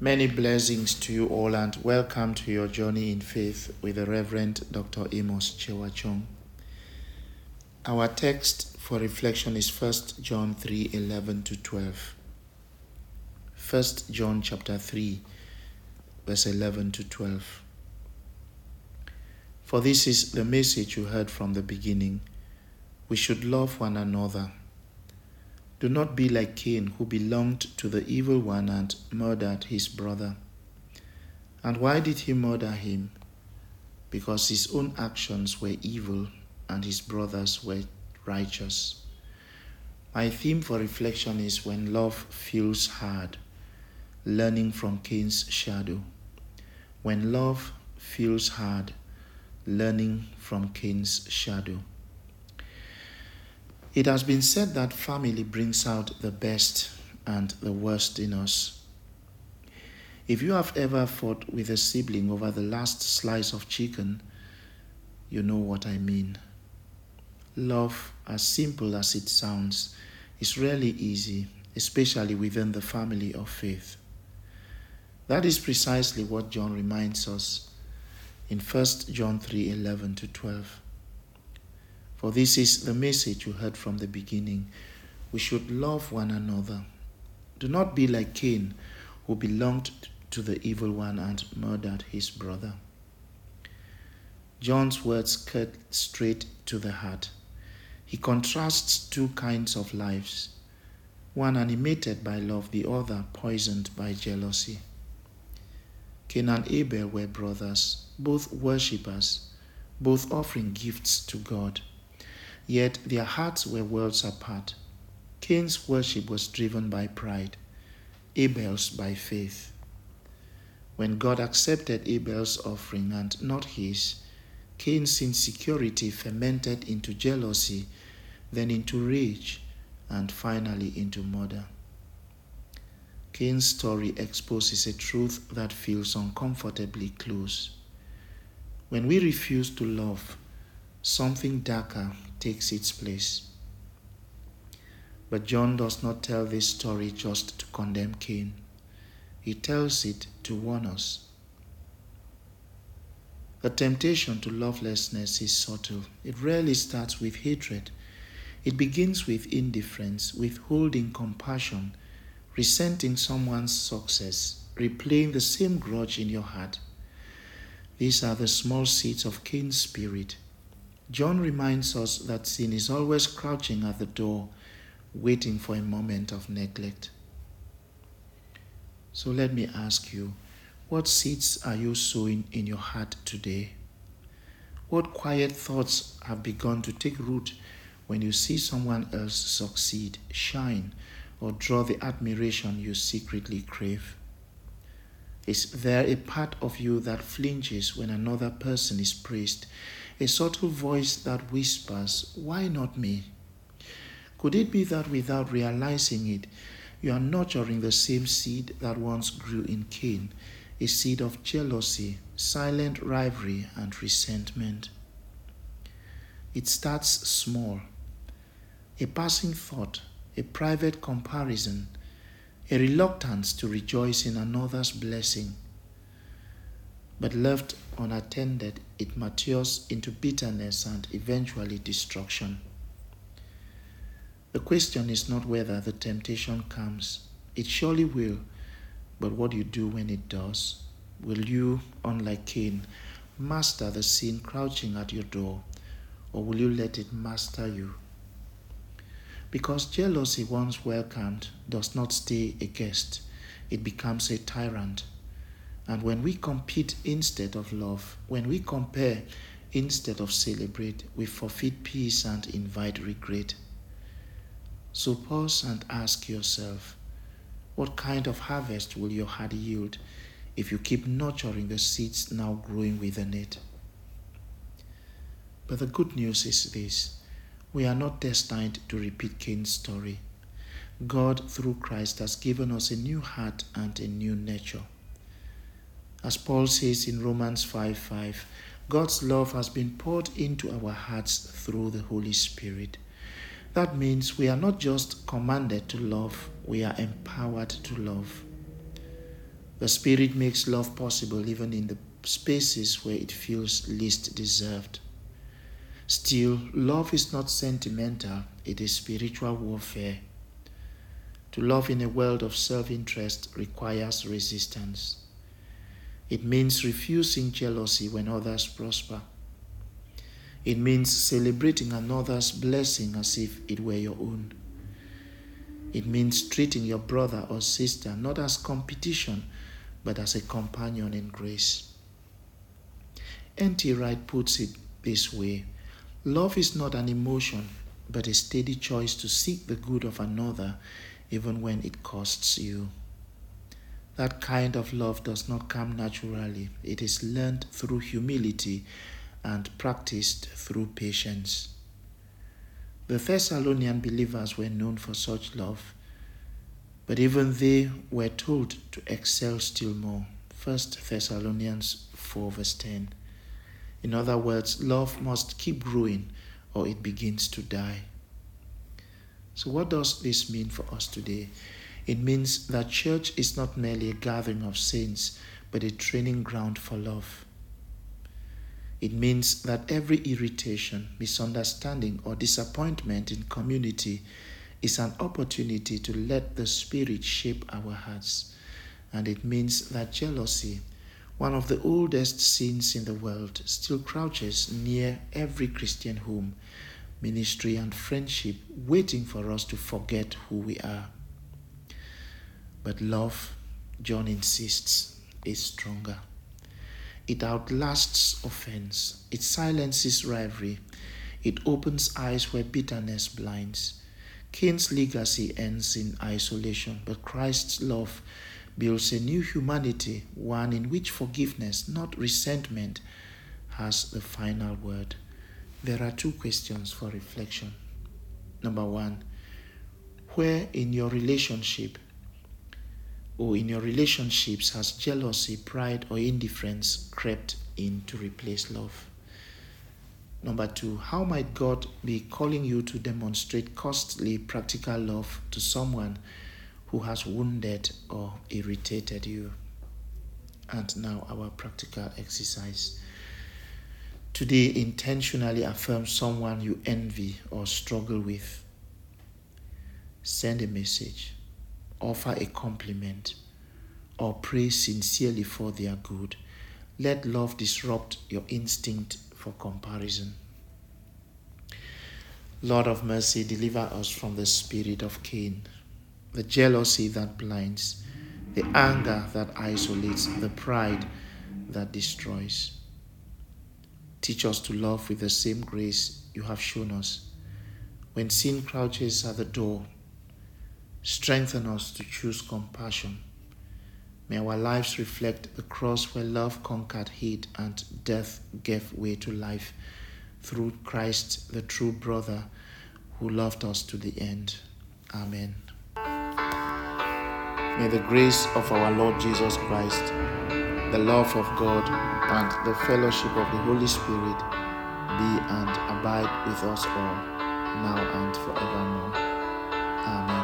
Many blessings to you all and welcome to your journey in faith with the Reverend Dr. Amos Chewachong. Our text for reflection is 1 John 3:11 to 12. 1 John chapter 3, verse 11 to 12. For this is the message you heard from the beginning. We should love one another. Do not be like Cain, who belonged to the evil one and murdered his brother. And why did he murder him? Because his own actions were evil and his brothers were righteous. My theme for reflection is when love feels hard, learning from Cain's shadow. When love feels hard, learning from Cain's shadow. It has been said that family brings out the best and the worst in us. If you have ever fought with a sibling over the last slice of chicken, you know what I mean. Love, as simple as it sounds, is rarely easy, especially within the family of faith. That is precisely what John reminds us in 1 John 3:11 to 12. For this is the message you heard from the beginning. We should love one another. Do not be like Cain, who belonged to the evil one and murdered his brother. John's words cut straight to the heart. He contrasts two kinds of lives, one animated by love, the other poisoned by jealousy. Cain and Abel were brothers, both worshippers, both offering gifts to God. Yet their hearts were worlds apart. Cain's worship was driven by pride, Abel's by faith. When God accepted Abel's offering and not his, Cain's insecurity fermented into jealousy, then into rage, and finally into murder. Cain's story exposes a truth that feels uncomfortably close. When we refuse to love, something darker takes its place. But John does not tell this story just to condemn Cain. He tells it to warn us. The temptation to lovelessness is subtle. It rarely starts with hatred. It begins with indifference, withholding compassion, resenting someone's success, replaying the same grudge in your heart. These are the small seeds of Cain's spirit. John reminds us that sin is always crouching at the door, waiting for a moment of neglect. So let me ask you, what seeds are you sowing in your heart today? What quiet thoughts have begun to take root when you see someone else succeed, shine, or draw the admiration you secretly crave? Is there a part of you that flinches when another person is praised? A subtle voice that whispers, "Why not me?" Could it be that without realizing it, you are nurturing the same seed that once grew in Cain, a seed of jealousy, silent rivalry, and resentment? It starts small. A passing thought, a private comparison, a reluctance to rejoice in another's blessing. But left unattended, it matures into bitterness and eventually destruction. The question is not whether the temptation comes. It surely will, but what do you do when it does? Will you, unlike Cain, master the sin crouching at your door, or will you let it master you? Because jealousy, once welcomed, does not stay a guest. It becomes a tyrant. And when we compete instead of love, when we compare instead of celebrate, we forfeit peace and invite regret. So pause and ask yourself, what kind of harvest will your heart yield if you keep nurturing the seeds now growing within it? But the good news is this: we are not destined to repeat Cain's story. God, through Christ, has given us a new heart and a new nature. As Paul says in Romans 5:5, God's love has been poured into our hearts through the Holy Spirit. That means we are not just commanded to love, we are empowered to love. The Spirit makes love possible even in the spaces where it feels least deserved. Still, love is not sentimental, it is spiritual warfare. To love in a world of self-interest requires resistance. It means refusing jealousy when others prosper. It means celebrating another's blessing as if it were your own. It means treating your brother or sister not as competition, but as a companion in grace. N.T. Wright puts it this way: love is not an emotion, but a steady choice to seek the good of another, even when it costs you. That kind of love does not come naturally. It is learned through humility and practiced through patience. The Thessalonian believers were known for such love, but even they were told to excel still more. 1 Thessalonians 4 verse 10. In other words, love must keep growing or it begins to die. So what does this mean for us today? It means that church is not merely a gathering of saints, but a training ground for love. It means that every irritation, misunderstanding, or disappointment in community is an opportunity to let the Spirit shape our hearts. And it means that jealousy, one of the oldest sins in the world, still crouches near every Christian home, ministry, and friendship, waiting for us to forget who we are. But love, John insists, is stronger. It outlasts offense. It silences rivalry. It opens eyes where bitterness blinds. Cain's legacy ends in isolation, but Christ's love builds a new humanity, one in which forgiveness, not resentment, has the final word. There are two questions for reflection. Number one, where in your relationship or in your relationships has jealousy, pride, or indifference crept in to replace love? Number two, how might God be calling you to demonstrate costly, practical love to someone who has wounded or irritated you? And now our practical exercise. Today, intentionally affirm someone you envy or struggle with. Send a message, offer a compliment, or pray sincerely for their good. Let love disrupt your instinct for comparison. Lord of mercy, deliver us from the spirit of Cain, the jealousy that blinds, the anger that isolates, the pride that destroys. Teach us to love with the same grace you have shown us. When sin crouches at the door, strengthen us to choose compassion. May our lives reflect the cross where love conquered hate and death gave way to life through Christ, the true brother who loved us to the end. Amen. May the grace of our Lord Jesus Christ, the love of God, and the fellowship of the Holy Spirit be and abide with us all, now and forevermore. Amen.